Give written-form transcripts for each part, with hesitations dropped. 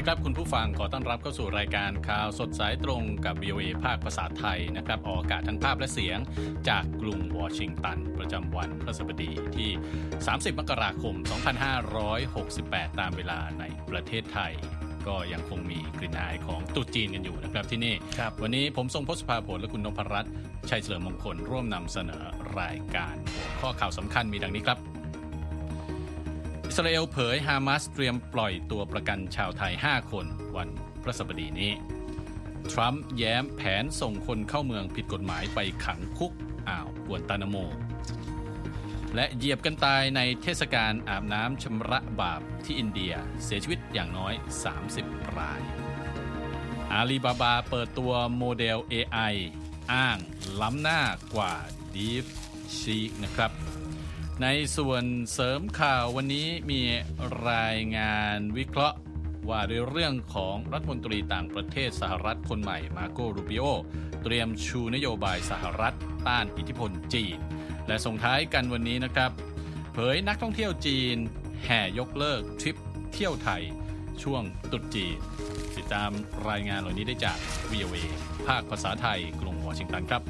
ดีครับคุณผู้ฟังขอต้อนรับเข้าสู่รายการข่าวสดสายตรงกับ VOA ภาคภาษาไทยนะครับออกอากาศทั้งภาพและเสียงจากกรุงวอชิงตันประจำวันพฤหัสบดีที่30มกราคม2568ตามเวลาในประเทศไทยก็ยังคงมีกลิ่นอายของตรุษจีนกันอยู่นะครับที่นี่วันนี้ผมทรงพศภาผลและคุณนพรัตน์ชัยเฉลิมมงคลร่วมนำเสนอรายการหัวข้อข่าวสำคัญมีดังนี้ครับอิสราเอลเผยฮามาสเตรียมปล่อยตัวประกันชาวไทย5คนวันพฤหัสบดีนี้ทรัมป์แย้มแผนส่งคนเข้าเมืองผิดกฎหมายไปขังคุกกวนตานาโมและเหยียบกันตายในเทศกาลอาบน้ำชำระบาปที่อินเดียเสียชีวิตอย่างน้อย30รายอาลีบาบาเปิดตัวโมเดล AI อ้างล้ำหน้ากว่า DeepSeek นะครับในส่วนเสริมข่าววันนี้มีรายงานวิเคราะห์ว่าในเรื่องของรัฐมนตรีต่างประเทศสหรัฐคนใหม่มาโกรูบิโอเตรียมชูนโยบายสหรัฐต้านอิทธิพลจีนและส่งท้ายกันวันนี้นะครับเผยนักท่องเที่ยวจีนแห่ยกเลิกทริปเที่ยวไทยช่วงตรุษจีนติดตามรายงานเหล่านี้ได้จาก VOA ภาคภาษาไทยกรุงวอชิงตันครับ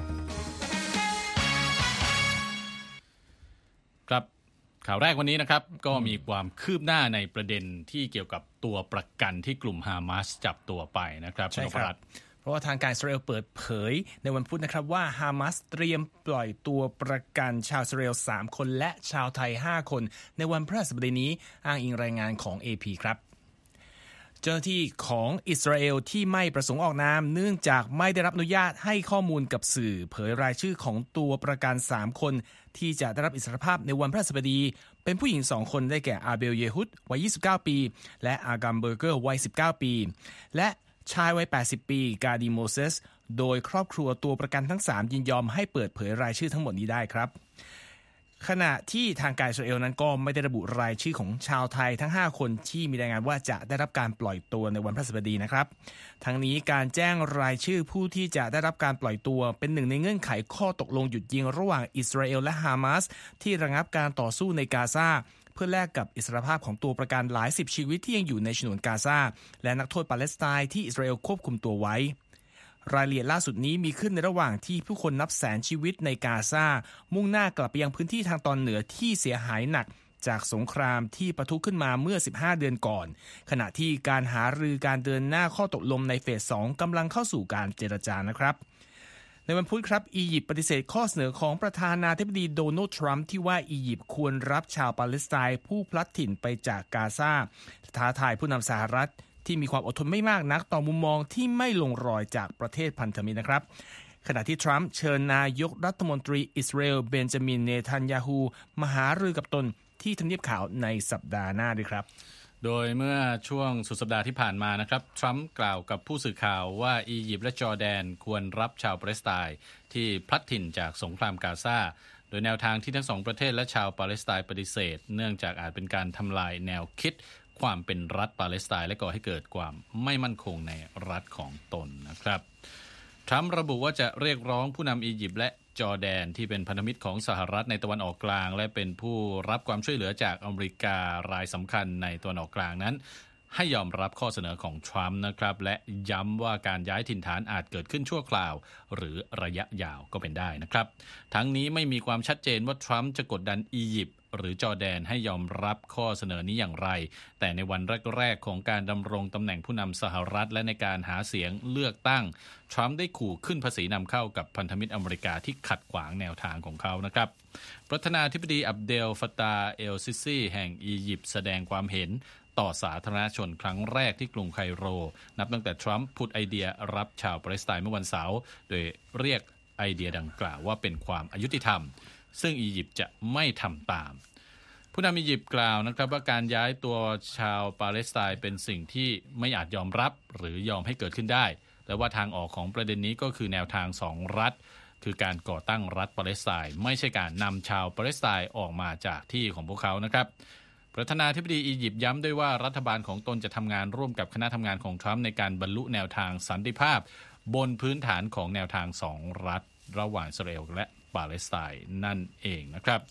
ครับข่าวแรกวันนี้นะครับก็มีความคืบหน้าในประเด็นที่เกี่ยวกับตัวประกันที่กลุ่มฮามาสจับตัวไปนะครับใช่ครับเพราะว่าทางการอิสราเอลเปิดเผยในวันพุธนะครับว่าฮามาสเตรียมปล่อยตัวประกันชาวอิสราเอล3คนและชาวไทย5คนในวันพฤหัสบดีนี้อ้างอิงรายงานของ AP ครับเจ้าหน้าที่ของอิสราเอลที่ไม่ประสงค์ออกนามเนื่องจากไม่ได้รับอนุญาตให้ข้อมูลกับสื่อเผยรายชื่อของตัวประกัน3คนที่จะได้รับอิสรภาพในวันพฤหัสบดีเป็นผู้หญิง2คนได้แก่อาเบลเยฮุดวัย29ปีและอากัมเบอร์เกอร์วัย19ปีและชายวัย80ปีกาดีโมเซสโดยครอบครัวตัวประกันทั้ง3ยินยอมให้เปิดเผยรายชื่อทั้งหมดนี้ได้ครับขณะที่ทางการอิสราเอลนั้นก็ไม่ได้ระบุรายชื่อของชาวไทยทั้ง5คนที่มีรายงานว่าจะได้รับการปล่อยตัวในวันพฤหัสบดีนะครับทั้งนี้การแจ้งรายชื่อผู้ที่จะได้รับการปล่อยตัวเป็นหนึ่งในเงื่อนไขข้อตกลงหยุดยิงระหว่างอิสราเอลและฮามาสที่ระงับการต่อสู้ในกาซาเพื่อแลกกับอิสรภาพของตัวประกันหลาย10ชีวิตที่ยังอยู่ในฉนวนกาซาและนักโทษปาเลสไตน์ที่อิสราเอลควบคุมตัวไว้รายละเอียดล่าสุดนี้มีขึ้นในระหว่างที่ผู้คนนับแสนชีวิตในกาซามุ่งหน้ากลับไปยังพื้นที่ทางตอนเหนือที่เสียหายหนักจากสงครามที่ปะทุขึ้นมาเมื่อ15เดือนก่อนขณะที่การหารือการเดินหน้าข้อตกลงในเฟส2กำลังเข้าสู่การเจรจานะครับในวันพุธครับอียิปต์ปฏิเสธข้อเสนอของประธานาธิบดีโดนัลด์ทรัมป์ที่ว่าอียิปต์ควรรับชาวปาเลสไตน์ผู้พลัดถิ่นไปจากกาซาท้าทายผู้นำสหรัฐที่มีความอดทนไม่มากนักต่อมุมมองที่ไม่ลงรอยจากประเทศพันธมิตรนะครับขณะที่ทรัมป์เชิญนายกรัฐมนตรีอิสราเอลเบนจามินเนทันยาฮูมาหารือกับตนที่ทำเนียบขาวในสัปดาห์หน้าด้วยครับโดยเมื่อช่วงสุดสัปดาห์ที่ผ่านมานะครับทรัมป์กล่าวกับผู้สื่อข่าวว่าอียิปต์และจอร์แดนควรรับชาวปาเลสไตน์ที่พลัดถิ่นจากสงครามกาซาโดยแนวทางที่ทั้งสองประเทศและชาวปาเลสไตน์ปฏิเสธเนื่องจากอาจเป็นการทำลายแนวคิดความเป็นรัฐปาเลสไตน์และก่อให้เกิดความไม่มั่นคงในรัฐของตนนะครับทรัมป์ระบุว่าจะเรียกร้องผู้นำอียิปต์และจอร์แดนที่เป็นพันธมิตรของสหรัฐในตะวันออกกลางและเป็นผู้รับความช่วยเหลือจากอเมริการายสำคัญในตะวันออกกลางนั้นให้ยอมรับข้อเสนอของทรัมป์นะครับและย้ำว่าการย้ายถิ่นฐานอาจเกิดขึ้นชั่วคราวหรือระยะยาวก็เป็นได้นะครับทั้งนี้ไม่มีความชัดเจนว่าทรัมป์จะกดดันอียิปต์หรือจอร์แดนให้ยอมรับข้อเสนอนี้อย่างไรแต่ในวันแรกๆของการดำรงตำแหน่งผู้นำสหรัฐและในการหาเสียงเลือกตั้งทรัมป์ได้ขู่ขึ้นภาษีนำเข้ากับพันธมิตรอเมริกาที่ขัดขวางแนวทางของเขานะครับประธานาธิบดีอับเดล ฟัตตาห์ เอลซิซีแห่งอียิปต์แสดงความเห็นต่อสาธารณชนครั้งแรกที่กรุงไคโรนับตั้งแต่ทรัมป์ผุดไอเดียรับชาวปาเลสไตน์เมื่อวันเสาร์โดยเรียกไอเดียดังกล่าวว่าเป็นความอายุติธรรมซึ่งอียิปต์จะไม่ทำตามผู้นำอียิปต์กล่าวนะครับว่าการย้ายตัวชาวปาเลสไตน์เป็นสิ่งที่ไม่อาจยอมรับหรือยอมให้เกิดขึ้นได้และว่าทางออกของประเด็นนี้ก็คือแนวทาง2รัฐคือการก่อตั้งรัฐปาเลสไตน์ไม่ใช่การนำชาวปาเลสไตน์ออกมาจากที่ของพวกเขานะครับประธานาธิบดีอียิปต์ย้ำด้วยว่ารัฐบาลของตนจะทำงานร่วมกับคณะทำงานของทรัมป์ในการบรรลุแนวทางสันติภาพบนพื้นฐานของแนวทาง2รัฐระหว่างอิสราเอลและปาเลสไตน์นั่นเองนะครับ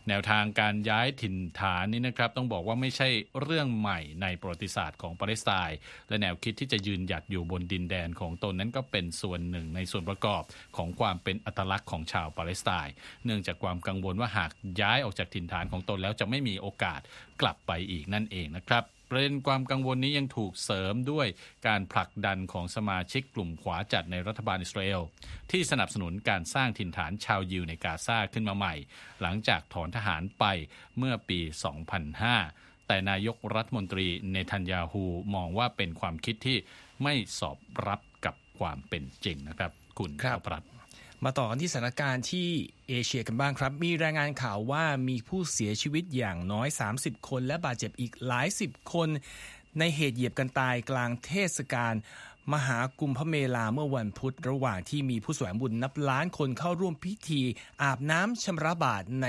แนวทางการย้ายถิ่นฐานนี้นะครับต้องบอกว่าไม่ใช่เรื่องใหม่ในประวัติศาสตร์ของปาเลสไตน์และแนวคิดที่จะยืนหยัดอยู่บนดินแดนของตนนั้นก็เป็นส่วนหนึ่งในส่วนประกอบของความเป็นอัตลักษณ์ของชาวปาเลสไตน์เนื่องจากความกังวลว่าหากย้ายออกจากถิ่นฐานของตนแล้วจะไม่มีโอกาสกลับไปอีกนั่นเองนะครับประเด็นความกังวลนี้ยังถูกเสริมด้วยการผลักดันของสมาชิกกลุ่มขวาจัดในรัฐบาลอิสราเอลที่สนับสนุนการสร้างถิ่นฐานชาวยิวในกาซาขึ้นมาใหม่หลังจากถอนทหารไปเมื่อปี 2005 แต่นายกรัฐมนตรีเนทันยาฮูมองว่าเป็นความคิดที่ไม่สอบรับกับความเป็นจริงนะครับคุณปรัชมาต่อกันที่สถานการณ์ที่เอเชียกันบ้างครับมีรายงานข่าวว่ามีผู้เสียชีวิตอย่างน้อย30คนและบาดเจ็บอีกหลาย10คนในเหตุเหยียบกันตายกลางเทศกาลมหากุมภเมลาเมื่อวันพุธระหว่างที่มีผู้แสวงบุญนับล้านคนเข้าร่วมพิธีอาบน้ำชำระบาปใน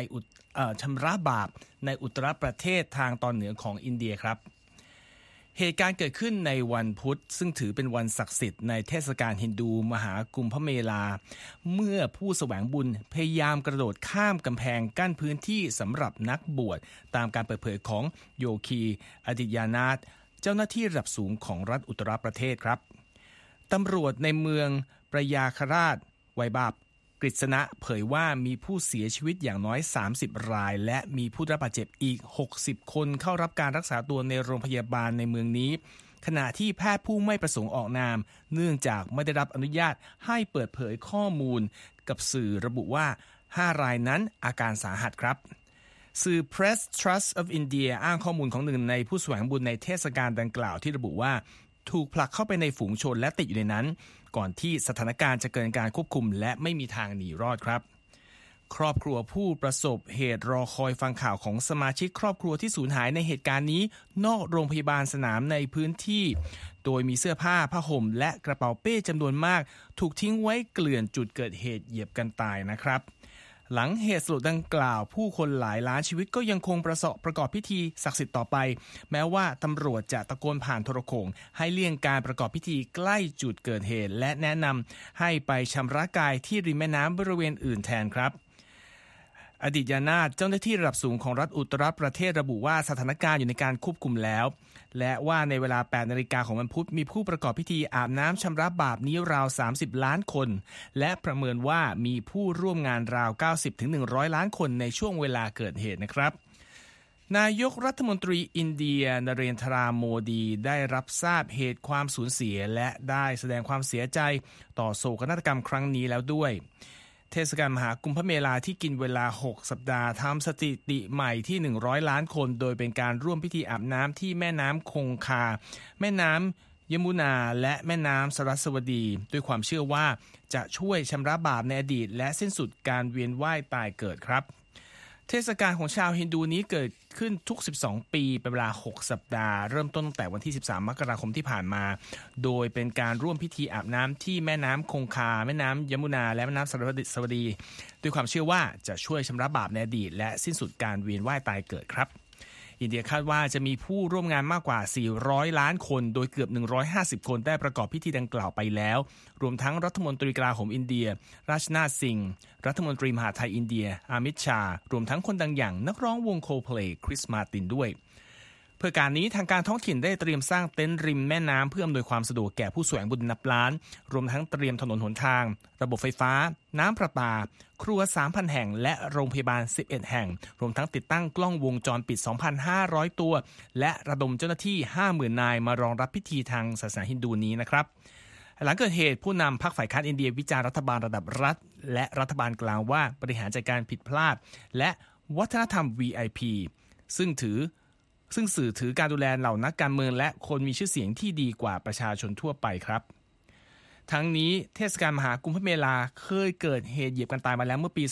อุตรประเทศทางตอนเหนือของอินเดียครับเหตุการณ์เกิดขึ้นในวันพุธซึ่งถือเป็นวันศักดิ์สิทธิ์ในเทศกาลฮินดูมหากุมภเมลาเมื่อผู้แสวงบุญพยายามกระโดดข้ามกำแพงกั้นพื้นที่สำหรับนักบวชตามการเปิดเผยของโยคีอดิยานาถเจ้าหน้าที่ระดับสูงของรัฐอุตรประเทศครับตำรวจในเมืองประยาคราชไวบาบกฤษณะเผยว่ามีผู้เสียชีวิตอย่างน้อย30รายและมีผู้รับบาดเจ็บอีก60คนเข้ารับการรักษาตัวในโรงพยาบาลในเมืองนี้ขณะที่แพทย์ผู้ไม่ประสงค์ออกนามเนื่องจากไม่ได้รับอนุญาตให้เปิดเผยข้อมูลกับสื่อระบุว่า5รายนั้นอาการสาหัสครับสื่อ Press Trust of India อ้างข้อมูลของหนึ่งในผู้แสวงบุญในเทศกาลดังกล่าวที่ระบุว่าถูกผลักเข้าไปในฝูงชนและติดอยู่ในนั้นก่อนที่สถานการณ์จะเกินการควบคุมและไม่มีทางหนีรอดครับครอบครัวผู้ประสบเหตุรอคอยฟังข่าวของสมาชิกครอบครัวที่สูญหายในเหตุการณ์นี้นอกโรงพยาบาลสนามในพื้นที่โดยมีเสื้อผ้าผ้าห่มและกระเป๋าเป้จำนวนมากถูกทิ้งไว้เกลื่อนจุดเกิดเหตุเหยียบกันตายนะครับหลังเหตุสลดดังกล่าวผู้คนหลายล้านชีวิตก็ยังคงประกอบพิธีศักดิ์สิทธิ์ต่อไปแม้ว่าตำรวจจะตะโกนผ่านโทรโข่งให้เลี่ยงการประกอบพิธีใกล้จุดเกิดเหตุและแนะนำให้ไปชำระกายที่ริมแม่น้ำบริเวณอื่นแทนครับอดีตยานาถเจ้าหน้าที่ระดับสูงของรัฐอุตรประเทศระบุว่าสถานการณ์อยู่ในการควบคุมแล้วและว่าในเวลา 8 นาฬิกาของวันพุธมีผู้ประกอบพิธีอาบน้ำชำระบาปนี้ราว30ล้านคนและประเมินว่ามีผู้ร่วมงานราว 90-100 ล้านคนในช่วงเวลาเกิดเหตุนะครับนายกรัฐมนตรีอินเดียนเรนทราโมดีได้รับทราบเหตุความสูญเสียและได้แสดงความเสียใจต่อโศกนาฏกรรมครั้งนี้แล้วด้วยเทศกาลมหากุมภเมลาที่กินเวลา6สัปดาห์ทำสถิติใหม่ที่100ล้านคนโดยเป็นการร่วมพิธีอาบน้ำที่แม่น้ำคงคาแม่น้ำยมุนาและแม่น้ำสรัสวดีด้วยความเชื่อว่าจะช่วยชำระบาปในอดีตและสิ้นสุดการเวียนว่ายตายเกิดครับเทศกาลของชาวฮินดูนี้เกิดขึ้นทุก12ปีเป็นเวลา6สัปดาห์เริ่มต้นตั้งแต่วันที่13มกราคมที่ผ่านมาโดยเป็นการร่วมพิธีอาบน้ำที่แม่น้ำคงคาแม่น้ำยมุนาและแม่น้ำสรัสวดีด้วยความเชื่อว่าจะช่วยชำระบาปในอดีตและสิ้นสุดการเวียนว่ายตายเกิดครับอินเดียคาดว่าจะมีผู้ร่วมงานมากกว่า400ล้านคนโดยเกือบ150คนได้ประกอบพิธีดังกล่าวไปแล้วรวมทั้งรัฐมนตรีกลาโหมอินเดียราชนาถสิงห์รัฐมนตรีมหาดไทยอินเดียอามิตชารวมทั้งคนดังอย่างนักร้องวงโคเพลย์คริสมาร์ตินด้วยเพื่อการนี้ทางการท้องถิ่นได้เตรียมสร้างเต็นท์ริมแม่น้ำเพื่ออำนวยความสะดวกแก่ผู้แสวงบุญนับล้านรวมทั้งเตรียมถนนหนทางระบบไฟฟ้าน้ำประปาครัว 3,000 แห่งและโรงพยาบาล11แห่งรวมทั้งติดตั้งกล้องวงจรปิด 2,500 ตัวและระดมเจ้าหน้าที่ 50,000 นายมารองรับพิธีทางศาสนาฮินดูนี้นะครับหลังเกิดเหตุผู้นำพรรคฝ่ายค้านอินเดียวิจารณ์รัฐบาลระดับรัฐและรัฐบาลกลางว่าบริหารจัดการผิดพลาดและวัฒนธรรม VIP ซึ่งสื่อถือการดูแลเหล่านักการเมืองและคนมีชื่อเสียงที่ดีกว่าประชาชนทั่วไปครับทั้งนี้เทศกาลมหากุมภเมลาเคยเกิดเหตุเหยียบกันตายมาแล้วเมื่อปี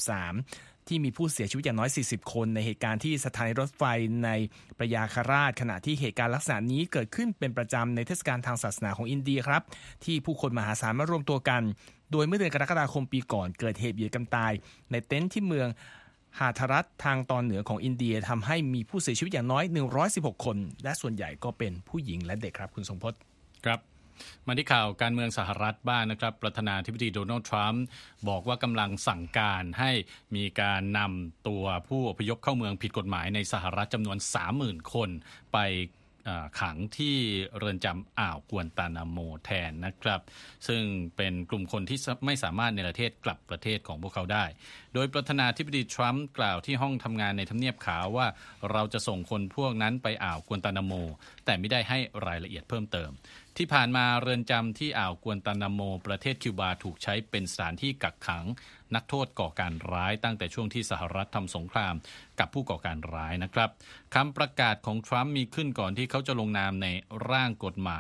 2013 ที่มีผู้เสียชีวิตอย่างน้อย40คนในเหตุการณ์ที่สถานีรถไฟในประยาคราชขณะที่เหตุการณ์ลักษณะนี้เกิดขึ้นเป็นประจำในเทศกาลทางศาสนาของอินเดียครับที่ผู้คนมหาศาลมารวมตัวกันโดยเมื่อเดือนกรกฎาคมปีก่อนเกิดเหตุเหยียบกันตายในเต็นท์ที่เมืองหาทรัฐทางตอนเหนือของอินเดียทำให้มีผู้เสียชีวิตอย่างน้อย116คนและส่วนใหญ่ก็เป็นผู้หญิงและเด็กครับคุณทรงพจน์ครับมาที่ข่าวการเมืองสหรัฐบ้างนะครับประธานาธิบดีโดนัลด์ทรัมป์บอกว่ากำลังสั่งการให้มีการนำตัวผู้อพยพเข้าเมืองผิดกฎหมายในสหรัฐจำนวน 30,000 คนไปขังที่เรือนจำอ่าวกวนตานาโมแทนนะครับซึ่งเป็นกลุ่มคนที่ไม่สามารถเนรเทศกลับประเทศของพวกเขาได้โดยประธานาธิบดีทรัมป์กล่าวที่ห้องทำงานในทำเนียบขาวว่าเราจะส่งคนพวกนั้นไปอ่าวกวนตานาโมแต่ไม่ได้ให้รายละเอียดเพิ่มเติมที่ผ่านมาเรือนจำที่อ่าวกวนตานาโมประเทศคิวบาถูกใช้เป็นสถานที่กักขังนักโทษก่อการร้ายตั้งแต่ช่วงที่สหรัฐทำสงครามกับผู้ก่อการร้ายนะครับคำประกาศของทรัมป์มีขึ้นก่อนที่เขาจะลงนามในร่างกฎหมาย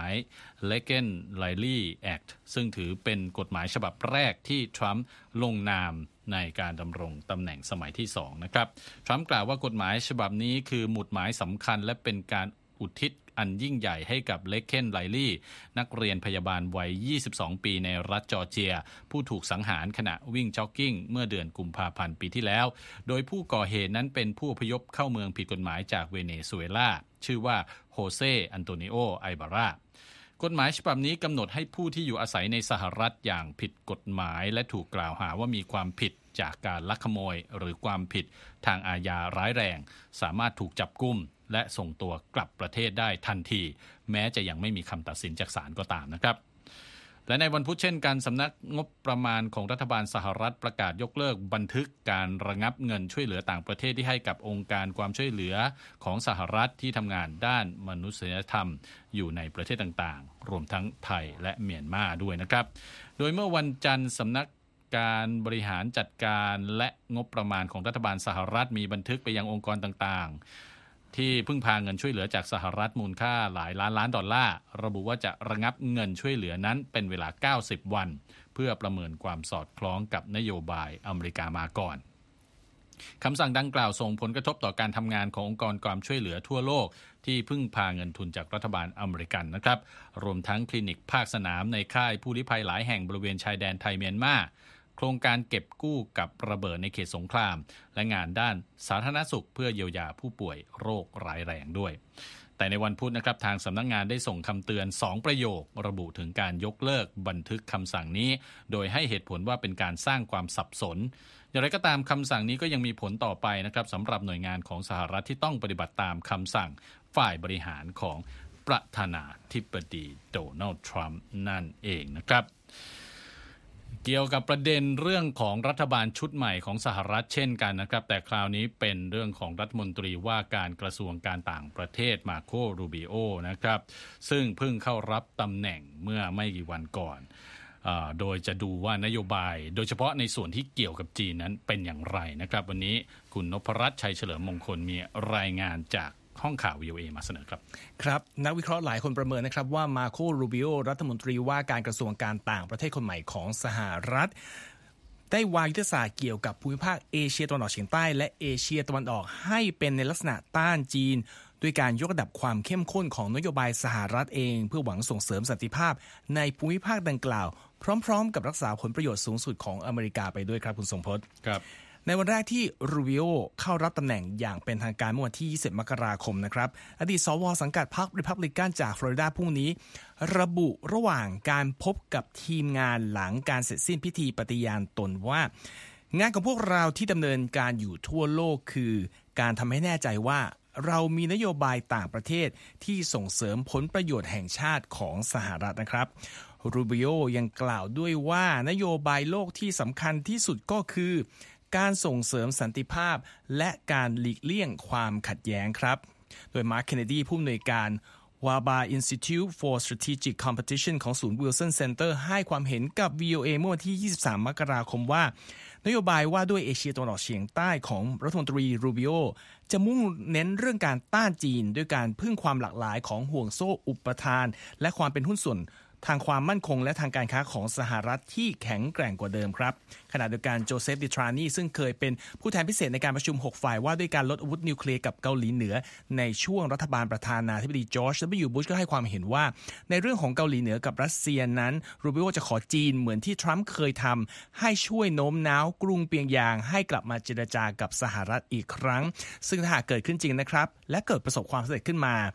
Legal-Riley Act ซึ่งถือเป็นกฎหมายฉบับแรกที่ทรัมป์ลงนามในการดำรงตำแหน่งสมัยที่2นะครับทรัมป์กล่าวว่ากฎหมายฉบับนี้คือหมุดหมายสำคัญและเป็นการอุทิศอันยิ่งใหญ่ให้กับเลเคนไลลี่นักเรียนพยาบาลวัย22ปีในรัฐจอร์เจียผู้ถูกสังหารขณะวิ่งจ็อกกิ้งเมื่อเดือนกุมภาพันธ์ปีที่แล้วโดยผู้ก่อเหตุนั้นเป็นผู้อพยพเข้าเมืองผิดกฎหมายจากเวเนซุเอลาชื่อว่าโฮเซอันโตนิโอไอบารากฎหมายฉบับนี้กำหนดให้ผู้ที่อยู่อาศัยในสหรัฐอย่างผิดกฎหมายและถูกกล่าวหาว่ามีความผิดจากการลักขโมยหรือความผิดทางอาญาร้ายแรงสามารถถูกจับกุมและส่งตัวกลับประเทศได้ทันทีแม้จะยังไม่มีคำตัดสินจากศาลก็ตามนะครับและในวันพุธเช่นกันสำนักงบประมาณของรัฐบาลสหรัฐประกาศยกเลิกบันทึกการระงับเงินช่วยเหลือต่างประเทศที่ให้กับองค์การความช่วยเหลือของสหรัฐที่ทำงานด้านมนุษยธรรมอยู่ในประเทศต่างๆรวมทั้งไทยและเมียนมาด้วยนะครับโดยเมื่อวันจันทร์สำนักการบริหารจัดการและงบประมาณของรัฐบาลสหรัฐมีบันทึกไปยังองค์กรต่างๆที่พึ่งพาเงินช่วยเหลือจากสหรัฐมูลค่าหลายล้านดอลลาร์ระบุว่าจะระงับเงินช่วยเหลือนั้นเป็นเวลา90วันเพื่อประเมินความสอดคล้องกับนโยบายอเมริกามาก่อนคำสั่งดังกล่าวส่งผลกระทบต่อการทำงานขององค์กรความช่วยเหลือทั่วโลกที่พึ่งพาเงินทุนจากรัฐบาลอเมริกันนะครับรวมทั้งคลินิกภาคสนามในค่ายผู้ลี้ภัยหลายแห่งบริเวณชายแดนไทยเมียนมาโครงการเก็บกู้กับระเบิดในเขตสงครามและงานด้านสาธารณสุขเพื่อเยียวยาผู้ป่วยโรคร้ายแรงด้วยแต่ในวันพุธนะครับทางสำนักงานได้ส่งคำเตือน2ประโยคระบุถึงการยกเลิกบันทึกคำสั่งนี้โดยให้เหตุผลว่าเป็นการสร้างความสับสนอย่างไรก็ตามคำสั่งนี้ก็ยังมีผลต่อไปนะครับสำหรับหน่วยงานของสหรัฐที่ต้องปฏิบัติตามคำสั่งฝ่ายบริหารของประธานาธิบดีโดนัลด์ทรัมป์นั่นเองนะครับเกี่ยวกับประเด็นเรื่องของรัฐบาลชุดใหม่ของสหรัฐเช่นกันนะครับแต่คราวนี้เป็นเรื่องของรัฐมนตรีว่าการกระทรวงการต่างประเทศมาโครูบิโอนะครับซึ่งเพิ่งเข้ารับตำแหน่งเมื่อไม่กี่วันก่อนโดยจะดูว่านโยบายโดยเฉพาะในส่วนที่เกี่ยวกับจีนนั้นเป็นอย่างไรนะครับวันนี้คุณนพรัตน์ชัยเฉลิมมงคลมีรายงานจากห้องข่าว VOA มาเสนอครับครับนักวิเคราะห์หลายคนประเมินนะครับว่ามาโครูบิโอรัฐมนตรีว่าการกระทรวงการต่างประเทศคนใหม่ของสหรัฐได้วางยุทธศาสตร์เกี่ยวกับภูมิภาคเอเชียตะวันออกเฉียงใต้และเอเชียตะวันออกให้เป็นในลักษณะต้านจีนด้วยการยกระดับความเข้มข้นของนโยบายสหรัฐเองเพื่อหวังส่งเสริมสันติภาพในภูมิภาคดังกล่าวพร้อมๆกับรักษาผลประโยชน์สูงสุดของอเมริกาไปด้วยครับคุณทรงพจน์ครับในวันแรกที่รูบิโอเข้ารับตำแหน่งอย่างเป็นทางการเมื่อวันที่20มกราคมนะครับอดีตสวสังกัดพรรครีพับลิกันจากฟลอริดาผู้นี้ระบุระหว่างการพบกับทีมงานหลังการเสร็จสิ้นพิธีปฏิญาณตนว่างานของพวกเราที่ดำเนินการอยู่ทั่วโลกคือการทำให้แน่ใจว่าเรามีนโยบายต่างประเทศที่ส่งเสริมผลประโยชน์แห่งชาติของสหรัฐนะครับรูบิโอยังกล่าวด้วยว่านโยบายโลกที่สำคัญที่สุดก็คือการส่งเสริมสันติภาพและการหลีกเลี่ยงความขัดแย้งครับโดยมาร์ค เคนเนดีผู้อำนวยการ Wabar Institute for Strategic Competition ของศูนย์ Wilson Center ให้ความเห็นกับ VOA เมื่อวันที่23มกราคมว่านโยบายว่าด้วยเอเชียตะวันออกเฉียงใต้ของรัฐมนตรีรูบิโอจะมุ่งเน้นเรื่องการต้านจีนด้วยการพึ่งความหลากหลายของห่วงโซ่อุปทานและความเป็นหุ้นส่วนทางความมั่นคงและทางการค้าของสหรัฐที่แข็งแกร่งกว่าเดิมครับขณะเดียวกันโจเซฟ ดิทรานีซึ่งเคยเป็นผู้แทนพิเศษในการประชุม6ฝ่ายว่าด้วยการลดอาวุธนิวเคลียร์กับเกาหลีเหนือในช่วงรัฐบาลประธานาธิบดีจอร์จ W. บุชก็ให้ความเห็นว่าในเรื่องของเกาหลีเหนือกับรัสเซียนั้นรูบิโอจะขอจีนเหมือนที่ทรัมป์เคยทำให้ช่วยโน้มน้าวกรุงเปียงยางให้กลับมาเจรจากับสหรัฐอีกครั้งซึ่งถ้าหากเกิดขึ้นจริงนะครับและเกิดประสบความสำเร็จขึ้นมา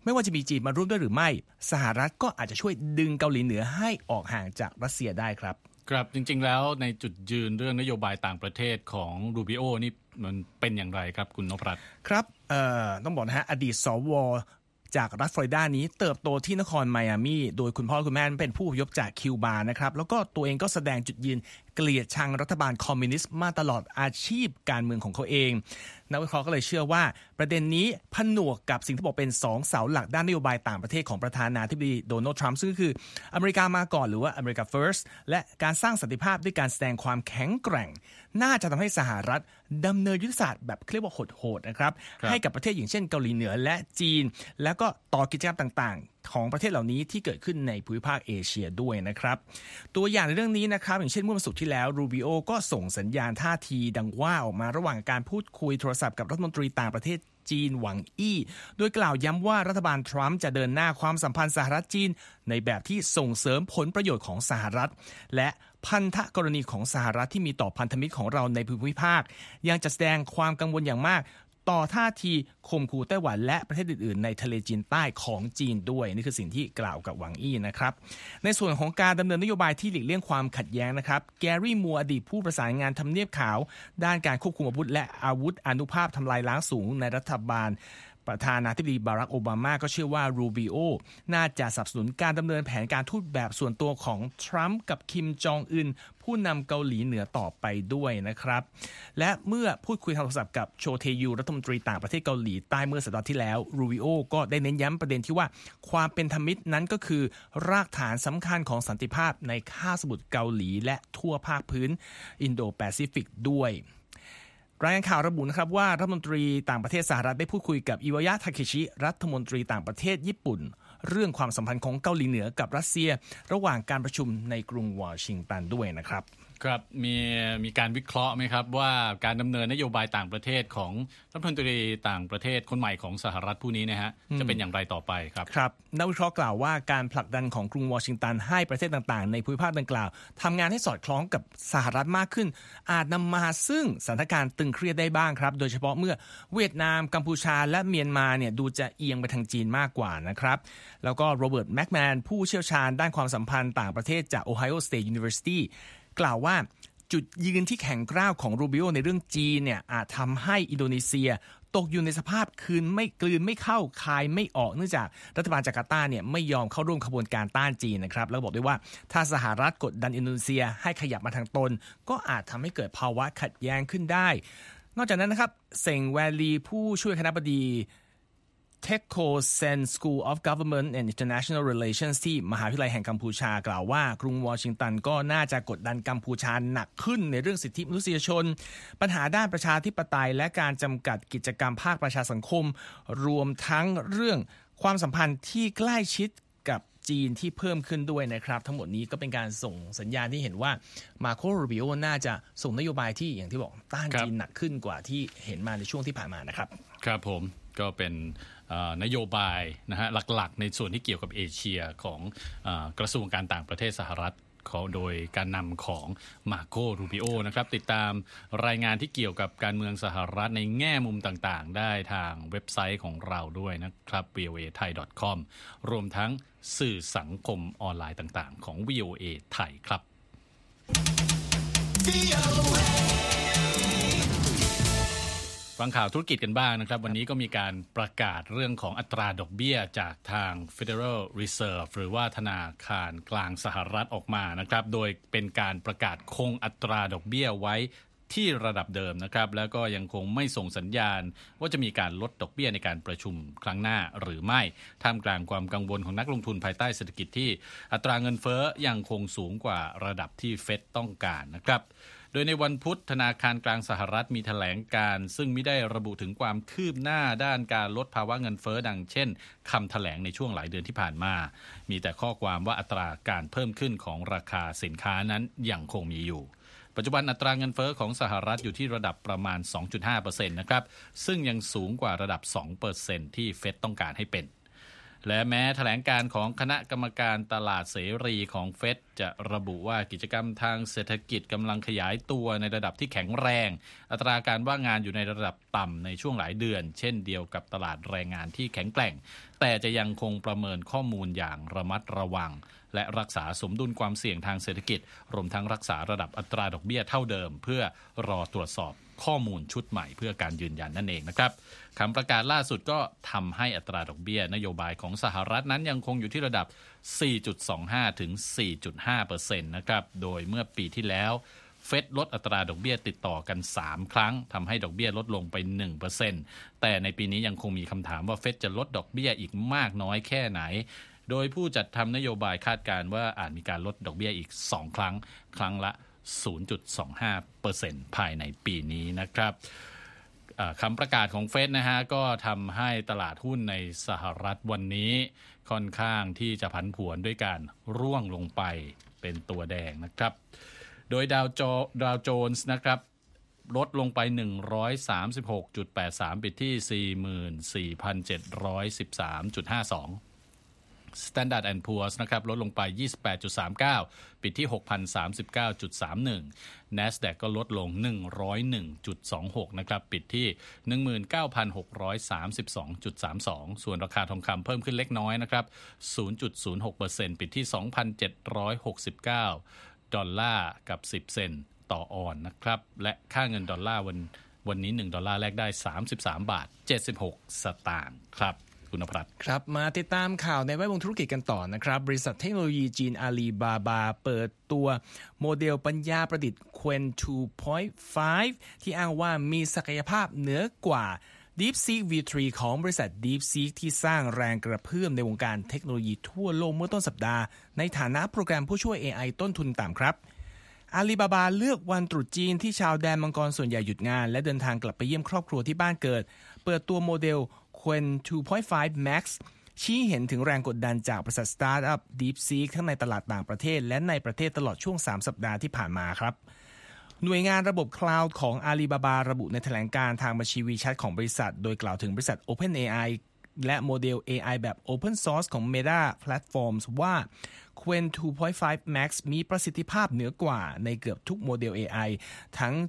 ไม่ว่าจะมีจีนมาร่วมด้วยหรือไม่สหรัฐก็อาจจะช่วยดึงเกาหลีเหนือให้ออกห่างจากรัสเซียได้ครับครับจริงๆแล้วในจุดยืนเรื่องนโยบายต่างประเทศของรูบิโอนี่มันเป็นอย่างไรครับคุณนพรัตน์ครับต้องบอกนะฮะอดีตสวจากรัฐฟลอริดานี้เติบโตที่นครไมอามีโดยคุณพ่อคุณแม่เป็นผู้อพยพจากคิวบานะครับแล้วก็ตัวเองก็แสดงจุดยืนเกลียดชังรัฐบาลคอมมิวนิสต์มาตลอดอาชีพการเมืองของเขาเองนักวิเคราะห์ก็เลยเชื่อว่าประเด็นนี้ผนวกกับสิ่งที่บอกเป็น2เสาหลักด้านนโยบายต่างประเทศของประธานาธิบดีโดนัลด์ทรัมป์ซึ่งก็คืออเมริกามาก่อนหรือว่าอเมริกา First และการสร้างสันติภาพด้วยการแสดงความแข็งแกร่งน่าจะทำให้สหรัฐดำเนินยุทธศาสตร์แบบเรียกว่าโหดๆนะครับให้กับประเทศอย่างเช่นเกาหลีเหนือและจีนแล้วก็ต่อกิจกรรมต่างๆของประเทศเหล่านี้ที่เกิดขึ้นในภูมิภาคเอเชียด้วยนะครับตัวอย่างในเรื่องนี้นะครับอย่างเช่นเมื่อวันศุกร์ที่แล้วรูบิโอก็ส่งสัญญาณท่าทีดังว่าออกมาระหว่างการพูดคุยโทรศัพท์กับรัฐมนตรีต่างประเทศจีนหวังอี้โดยกล่าวย้ำว่ารัฐบาลทรัมป์จะเดินหน้าความสัมพันธ์สหรัฐจีนในแบบที่ส่งเสริมผลประโยชน์ของสหรัฐและพันธกรณีของสหรัฐที่มีต่อพันธมิตรของเราในภูมิภาคยังจะแสดงความกังวลอย่างมากต่อท่าทีข่มขู่ไต้หวันและประเทศอื่นๆในทะเลจีนใต้ของจีนด้วยนี่คือสิ่งที่กล่าวกับหวังอี้นะครับในส่วนของการดำเนินนโยบายที่หลีกเลี่ยงความขัดแย้งนะครับแกรี่มัวอดีตผู้ประสานงานทำเนียบขาวด้านการควบคุมอาวุธและอาวุธอานุภาพทำลายล้างสูงในรัฐบาลประธานาธิบดีบารักโอบามาก็เชื่อว่ารูบิโอน่าจะสนับสนุนการดำเนินแผนการทูตแบบส่วนตัวของทรัมป์กับคิมจองอึนผู้นำเกาหลีเหนือต่อไปด้วยนะครับและเมื่อพูดคุยทางโทรศัพท์กับโชเทยูรัฐมนตรีต่างประเทศเกาหลีใต้เมื่อสัปดาห์ที่แล้วรูบิโอก็ได้เน้นย้ำประเด็นที่ว่าความเป็นธรรมิตรนั้นก็คือรากฐานสำคัญของสันติภาพในคาบสมุทรเกาหลีและทั่วภาคพื้นอินโดแปซิฟิกด้วยรายงานข่าวระบุนะครับว่ารัฐมนตรีต่างประเทศสหรัฐได้พูดคุยกับอิวายะทาเคชิรัฐมนตรีต่างประเทศญี่ปุ่นเรื่องความสัมพันธ์ของเกาหลีเหนือกับรัสเซียระหว่างการประชุมในกรุงวอชิงตันด้วยนะครับครับมีการวิเคราะห์ไหมครับว่าการดำเนินนโยบายต่างประเทศของรัฐมนตรีต่างประเทศคนใหม่ของสหรัฐผู้นี้นะฮะจะเป็นอย่างไรต่อไปครับครับนักวิเคราะห์กล่าวว่าการผลักดันของกรุงวอชิงตันให้ประเทศต่างๆในภูมิภาคดังกล่าวทำงานให้สอดคล้องกับสหรัฐมากขึ้นอาจนำมาซึ่งสถานการณ์ตึงเครียดได้บ้างครับโดยเฉพาะเมื่อเวียดนามกัมพูชาและเมียนมาเนี่ยดูจะเอียงไปทางจีนมากกว่านะครับแล้วก็โรเบิร์ตแม็กแมนผู้เชี่ยวชาญด้านความสัมพันธ์ต่างประเทศจาก Ohio State University กล่าวว่าจุดยืนที่แข็งกร้าวของรูบิโอในเรื่องจีนเนี่ยอาจทำให้อินโดนีเซียตกอยู่ในสภาพกลืนไม่เข้าคายไม่ออกเนื่องจากรัฐบาลจาการ์ตาเนี่ยไม่ยอมเข้าร่วมขบวนการต้านจีนนะครับแล้วบอกด้วยว่าถ้าสหรัฐกดดันอินโดนีเซียให้ขยับมาทางตนก็อาจทำให้เกิดภาวะขัดแย้งขึ้นได้นอกจากนั้นนะครับเซงแวลีผู้ช่วยคณบดีTeko Sen School of Government and International Relations ที่มหาวิทยาลัยแห่งกัมพูชากล่าวว่ากรุงวอชิงตันก็น่าจะกดดันกัมพูชาหนักขึ้นในเรื่องสิทธิมนุษยชนปัญหาด้านประชาธิปไตยและการจำกัดกิจกรรมภาคประชาสังคมรวมทั้งเรื่องความสัมพันธ์ที่ใกล้ชิดกับจีนที่เพิ่มขึ้นด้วยนะครับทั้งหมดนี้ก็เป็นการส่งสัญญาณที่เห็นว่ามาโครูบิโอน่าจะส่งนโยบายที่อย่างที่บอกต้านจีนหนักขึ้นกว่าที่เห็นมาในช่วงที่ผ่านมานะครับครับผมก็เป็นนโยบายนะฮะหลักๆในส่วนที่เกี่ยวกับเอเชียของกระทรวงการต่างประเทศสหรัฐโดยการนำของมาโกรูบิโอนะครับติดตามรายงานที่เกี่ยวกับการเมืองสหรัฐในแง่มุมต่างๆได้ทางเว็บไซต์ของเราด้วยนะครับ voathai.com รวมทั้งสื่อสังคมออนไลน์ต่างๆของ VOA ไทยครับฟังข่าวธุรกิจกันบ้างนะครับวันนี้ก็มีการประกาศเรื่องของอัตราดอกเบี้ยจากทาง Federal Reserve หรือว่าธนาคารกลางสหรัฐออกมานะครับโดยเป็นการประกาศคงอัตราดอกเบี้ยไว้ที่ระดับเดิมนะครับแล้วก็ยังคงไม่ส่งสัญญาณว่าจะมีการลดดอกเบี้ยในการประชุมครั้งหน้าหรือไม่ท่ามกลางความกังวลของนักลงทุนภายใต้เศรษฐกิจที่อัตราเงินเฟ้อยังคงสูงกว่าระดับที่เฟดต้องการนะครับโดยในวันพุธธนาคารกลางสหรัฐมีแถลงการซึ่งไม่ได้ระบุถึงความคืบหน้าด้านการลดภาวะเงินเฟ้อดังเช่นคำแถลงในช่วงหลายเดือนที่ผ่านมามีแต่ข้อความว่าอัตราการเพิ่มขึ้นของราคาสินค้านั้นยังคงมีอยู่ปัจจุบันอัตราเงินเฟ้อของสหรัฐอยู่ที่ระดับประมาณ 2.5% นะครับซึ่งยังสูงกว่าระดับ 2% ที่เฟดต้องการให้เป็นและแม้แถลงการของคณะกรรมการตลาดเสรีของเฟดจะระบุว่ากิจกรรมทางเศรษฐกิจกำลังขยายตัวในระดับที่แข็งแรงอัตราการว่างงานอยู่ในระดับต่ำในช่วงหลายเดือนเช่นเดียวกับตลาดแรงงานที่แข็งแกร่งแต่จะยังคงประเมินข้อมูลอย่างระมัดระวังและรักษาสมดุลความเสี่ยงทางเศรษฐกิจรวมทั้งรักษาระดับอัตราดอกเบี้ยเท่าเดิมเพื่อรอตรวจสอบข้อมูลชุดใหม่เพื่อการยืนยันนั่นเองนะครับคำประกาศล่าสุดก็ทำให้อัตราดอกเบี้ยนโยบายของสหรัฐนั้นยังคงอยู่ที่ระดับ 4.25 ถึง 4.5% นะครับโดยเมื่อปีที่แล้วเฟดลดอัตราดอกเบี้ยติดต่อกัน3ครั้งทำให้ดอกเบี้ยลดลงไป 1% แต่ในปีนี้ยังคงมีคำถามว่าเฟดจะลดดอกเบี้ยอีกมากน้อยแค่ไหนโดยผู้จัดทำนโยบายคาดการณ์ว่าอาจมีการลดดอกเบี้ยอีก2ครั้งครั้งละ 0.25% ภายในปีนี้นะครับคำประกาศของเฟดนะฮะก็ทำให้ตลาดหุ้นในสหรัฐวันนี้ค่อนข้างที่จะผันผวนด้วยการร่วงลงไปเป็นตัวแดงนะครับโดยดาวโจนส์นะครับลดลงไป 136.83 ปิดที่ 44,713.52Standard & Poor's นะครับลดลงไป 28.39 ปิดที่ 6,039.31 NASDAQ ก็ลดลง 101.26 นะครับปิดที่ 19,632.32 ส่วนราคาทองคำเพิ่มขึ้นเล็กน้อยนะครับ 0.06% ปิดที่ 2,769 ดอลลาร์กับ10 เซนต์ต่อออนซ์นะครับและค่าเงินดอลลาร์วันนี้1ดอลลาร์แลกได้33 บาท 76 สตางค์ครับคุณภัทรครับมาติดตามข่าวในแวดวงธุรกิจกันต่อนะครับบริษัทเทคโนโลยีจีนอาลีบาบาเปิดตัวโมเดลปัญญาประดิษฐ์ Qwen 2.5 ที่อ้างว่ามีศักยภาพเหนือกว่า DeepSeek V3 ของบริษัท DeepSeek ที่สร้างแรงกระเพื่อมในวงการเทคโนโลยีทั่วโลกเมื่อต้นสัปดาห์ในฐานะโปรแกรมผู้ช่วย AI ต้นทุนต่ำครับอาลีบาบาเลือกวันตรุษจีนที่ชาวแดนมังกรส่วนใหญ่หยุดงานและเดินทางกลับไปเยี่ยมครอบครัวที่บ้านเกิดเปิดตัวโมเดล Qwen 2.5 Max ชี้เห็นถึงแรงกดดันจากบริษัทสตาร์ทอัพ DeepSeek ทั้งในตลาดต่างประเทศและในประเทศตลอดช่วง3สัปดาห์ที่ผ่านมาครับหน่วยงานระบบคลาวด์ของอาลีบาบาระบุในแถลงการทางบัญชี WeChat ของบริษัทโดยกล่าวถึงบริษัท OpenAI และโมเดล AI แบบ Open Source ของ Meta Platforms ว่า Qwen 2.5 Max มีประสิทธิภาพเหนือกว่าในเกือบทุกโมเดล AI ทั้ง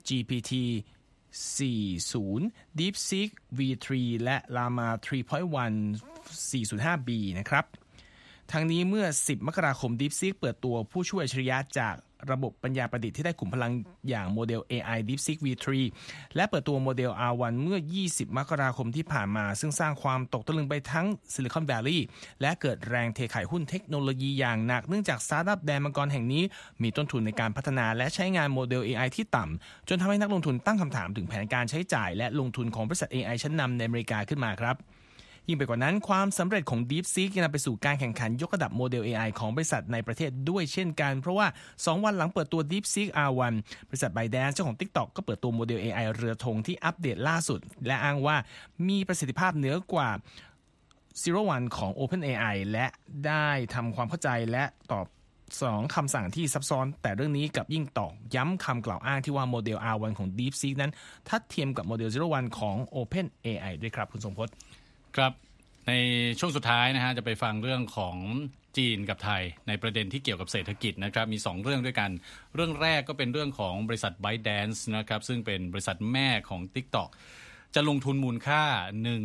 GPT-40 DeepSeek V3 และ Llama 3.1 405B นะครับทั้งนี้เมื่อ10 มกราคม DeepSeek เปิดตัวผู้ช่วยอัจฉริยะจากระบบปัญญาประดิษฐ์ที่ได้ขุมพลังอย่างโมเดล AI DeepSeek V3 และเปิดตัวโมเดล R1 เมื่อ20 มกราคมที่ผ่านมาซึ่งสร้างความตกตะลึงไปทั้ง Silicon Valley และเกิดแรงเทขายหุ้นเทคโนโลยีอย่างหนักเนื่องจากสตาร์ทอัพแดนมังกรแห่งนี้มีต้นทุนในการพัฒนาและใช้งานโมเดล AI ที่ต่ำจนทำให้นักลงทุนตั้งคำถามถึงแผนการใช้จ่ายและลงทุนของบริษัท AI ชั้นนำในอเมริกาขึ้นมาครับยิ่งไปกว่านั้นความสำเร็จของ DeepSeek ยังนำไปสู่การแข่งขันยกระดับโมเดล AI ของบริษัทในประเทศด้วยเช่นกันเพราะว่า2วันหลังเปิดตัว DeepSeek R1 บริษัท ByteDance เจ้าของ TikTok ก็เปิดตัวโมเดล AI เรือธงที่อัปเดตล่าสุดและอ้างว่ามีประสิทธิภาพเหนือกว่า Zero One ของ OpenAI และได้ทำความเข้าใจและตอบ2คำสั่งที่ซับซ้อนแต่เรื่องนี้กับยิ่งตอกย้ำคำกล่าวอ้างที่ว่าโมเดล R1 ของ DeepSeek นั้นทัดเทียมกับโมเดล Zero One ของ OpenAI ด้วยครับคุณทรงพจน์ครับในช่วงสุดท้ายนะฮะจะไปฟังเรื่องของจีนกับไทยในประเด็นที่เกี่ยวกับเศรษฐกิจนะครับมี2เรื่องด้วยกันเรื่องแรกก็เป็นเรื่องของบริษัท ByteDance นะครับซึ่งเป็นบริษัทแม่ของ TikTok จะลงทุนมูลค่า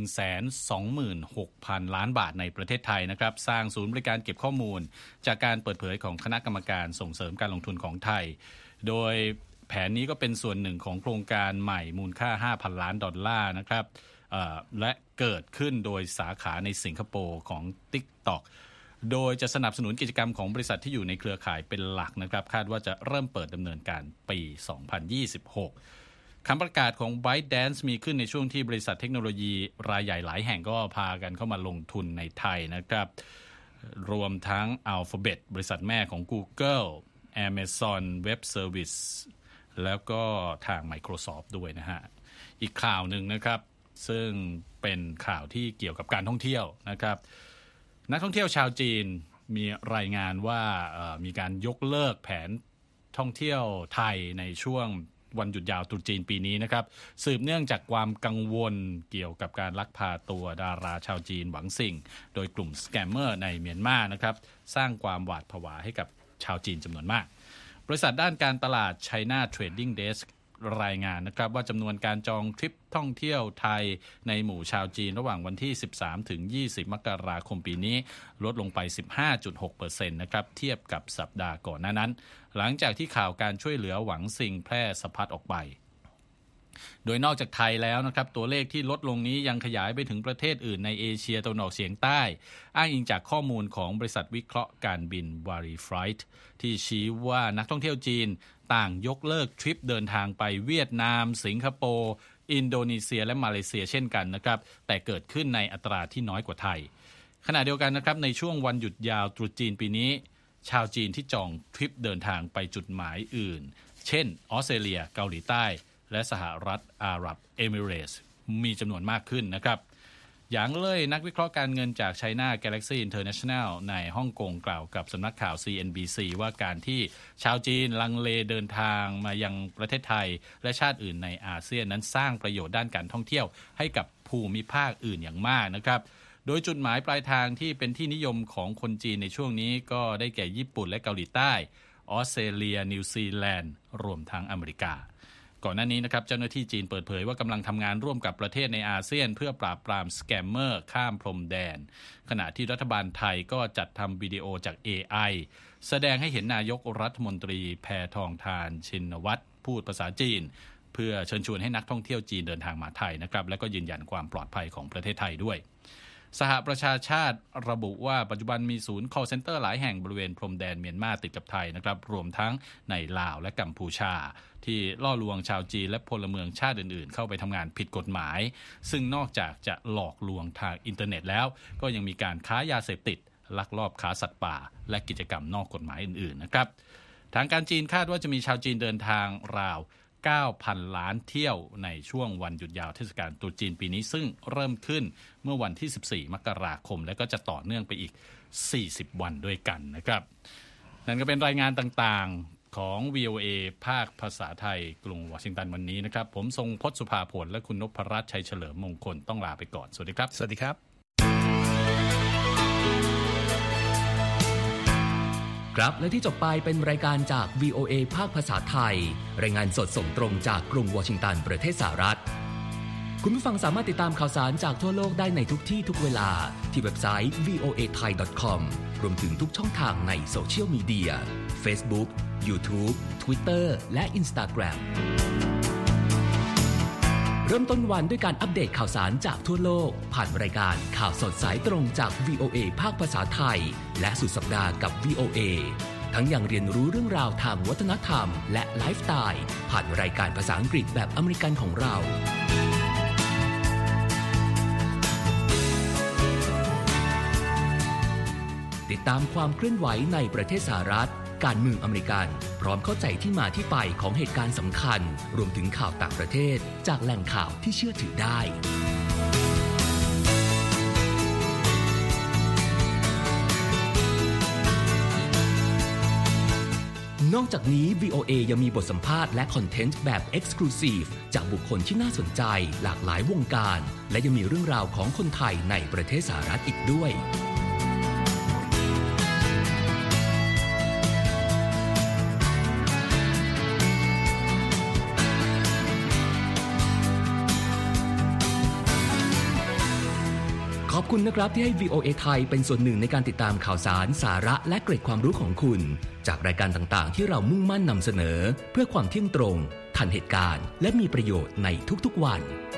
126,000 ล้านบาทในประเทศไทยนะครับสร้างศูนย์บริการเก็บข้อมูลจากการเปิดเผยของคณะกรรมการส่งเสริมการลงทุนของไทยโดยแผนนี้ก็เป็นส่วนหนึ่งของโครงการใหม่มูลค่า 5,000 ล้านดอลลาร์นะครับและเกิดขึ้นโดยสาขาในสิงคโปร์ของ TikTok โดยจะสนับสนุนกิจกรรมของบริษัทที่อยู่ในเครือข่ายเป็นหลักนะครับคาดว่าจะเริ่มเปิดดำเนินการปี 2026 คำประกาศของ ByteDance มีขึ้นในช่วงที่บริษัทเทคโนโลยีรายใหญ่หลายแห่งก็พากันเข้ามาลงทุนในไทยนะครับรวมทั้ง Alphabet บริษัทแม่ของ Google Amazon Web Service แล้วก็ทาง Microsoft ด้วยนะฮะอีกข่าวหนึ่งนะครับซึ่งเป็นข่าวที่เกี่ยวกับการท่องเที่ยวนะครับนักท่องเที่ยวชาวจีนมีรายงานว่ามีการยกเลิกแผนท่องเที่ยวไทยในช่วงวันหยุดยาวตรุษจีนปีนี้นะครับสืบเนื่องจากความกังวลเกี่ยวกับการลักพาตัวดาราชาวจีนหวังสิ่งโดยกลุ่มสแกมเมอร์ในเมียนมานะครับสร้างความหวาดผวาให้กับชาวจีนจำนวนมากบริษัทด้านการตลาด China Trading Desk รายงานนะครับว่าจำนวนการจองทริปท่องเที่ยวไทยในหมู่ชาวจีนระหว่างวันที่13ถึง20มกราคมปีนี้ลดลงไป 15.6% นะครับเทียบกับสัปดาห์ก่อนหน้านั้นหลังจากที่ข่าวการช่วยเหลือหวังสิ่งแพร่สะพัดออกไปโดยนอกจากไทยแล้วนะครับตัวเลขที่ลดลงนี้ยังขยายไปถึงประเทศอื่นในเอเชียตะวันออกเฉียงใต้อ้างอิงจากข้อมูลของบริษัทวิเคราะห์การบิน Wariflight ที่ชี้ว่านักท่องเที่ยวจีนต่างยกเลิกทริปเดินทางไปเวียดนามสิงคโปร์อินโดนีเซียและมาเลเซียเช่นกันนะครับแต่เกิดขึ้นในอัตราที่น้อยกว่าไทยขณะเดียวกันนะครับในช่วงวันหยุดยาวตรุษจีนปีนี้ชาวจีนที่จองทริปเดินทางไปจุดหมายอื่นเช่นออสเตรเลียเกาหลีใต้และสหรัฐอาหรับเอมิเรตส์มีจำนวนมากขึ้นนะครับหยางเล่ยนักวิเคราะห์การเงินจาก China Galaxy International ในฮ่องกงกล่าวกับสำนักข่าว CNBC ว่าการที่ชาวจีนลังเลเดินทางมายังประเทศไทยและชาติอื่นในอาเซียนนั้นสร้างประโยชน์ด้านการท่องเที่ยวให้กับภูมิภาคอื่นอย่างมากนะครับโดยจุดหมายปลายทางที่เป็นที่นิยมของคนจีนในช่วงนี้ก็ได้แก่ญี่ปุ่นและเกาหลีใต้ออสเตรเลียนิวซีแลนด์รวมทั้งอเมริกาก่อนหน้านี้นะครับเจ้าหน้าที่จีนเปิดเผยว่ากำลังทำงานร่วมกับประเทศในอาเซียนเพื่อปราบปรามสแกมเมอร์ข้ามพรมแดนขณะที่รัฐบาลไทยก็จัดทำวิดีโอจาก AI แสดงให้เห็นนายกรัฐมนตรีแพทองธารชินวัตรพูดภาษาจีนเพื่อเชิญชวนให้นักท่องเที่ยวจีนเดินทางมาไทยนะครับและก็ยืนยันความปลอดภัยของประเทศไทยด้วยสหประชาชาติระบุว่าปัจจุบันมีศูนย์ call center หลายแห่งบริเวณพรมแดนเมียนมาติดกับไทยนะครับรวมทั้งในลาวและกัมพูชาที่ล่อลวงชาวจีนและพลเมืองชาติอื่นๆเข้าไปทำงานผิดกฎหมายซึ่งนอกจากจะหลอกลวงทางอินเทอร์เน็ตแล้วก็ยังมีการค้ายาเสพติดลักลอบค้าสัตว์ป่าและกิจกรรมนอกกฎหมายอื่นๆนะครับทางการจีนคาดว่าจะมีชาวจีนเดินทางราว9,000 ล้านเที่ยวในช่วงวันหยุดยาวเทศกาลตรุษจีนปีนี้ซึ่งเริ่มขึ้นเมื่อวันที่14มกราคมและก็จะต่อเนื่องไปอีก40วันด้วยกันนะครับนั่นก็เป็นรายงานต่างๆของ VOA ภาคภาษาไทยกรุงวอชิงตันวันนี้นะครับผมทรงพจน์สุภาผลและคุณนพรัตน์ชัยเฉลิมมงคลต้องลาไปก่อนสวัสดีครับสวัสดีครับครับและที่จบไปเป็นรายการจาก VOA ภาคภาษาไทยรายงานสดส่งตรงจากกรุงวอชิงตันประเทศสหรัฐคุณผู้ฟังสามารถติดตามข่าวสารจากทั่วโลกได้ในทุกที่ทุกเวลาที่เว็บไซต์ voathai.com รวมถึงทุกช่องทางในโซเชียลมีเดีย Facebook, YouTube, Twitter และ Instagram เริ่มต้นวันด้วยการอัปเดตข่าวสารจากทั่วโลกผ่านรายการข่าวสดสายตรงจาก VOA ภาคภาษาไทยและสุดสัปดาห์กับ VOA ทั้งยังเรียนรู้เรื่องราวทางวัฒนธรรมและไลฟ์สไตล์ผ่านรายการภาษาอังกฤษแบบอเมริกันของเราติดตามความเคลื่อนไหวในประเทศสหรัฐการเมืองอเมริกันพร้อมเข้าใจที่มาที่ไปของเหตุการณ์สำคัญรวมถึงข่าวต่างประเทศจากแหล่งข่าวที่เชื่อถือได้นอกจากนี้ VOA ยังมีบทสัมภาษณ์และคอนเทนต์แบบ Exclusive จากบุคคลที่น่าสนใจหลากหลายวงการและยังมีเรื่องราวของคนไทยในประเทศสหรัฐอีกด้วยขอบคุณนะครับที่ให้ VOA ไทยเป็นส่วนหนึ่งในการติดตามข่าวสารสาระและเกร็ดความรู้ของคุณจากรายการต่างๆที่เรามุ่งมั่นนำเสนอเพื่อความเที่ยงตรงทันเหตุการณ์และมีประโยชน์ในทุกๆวัน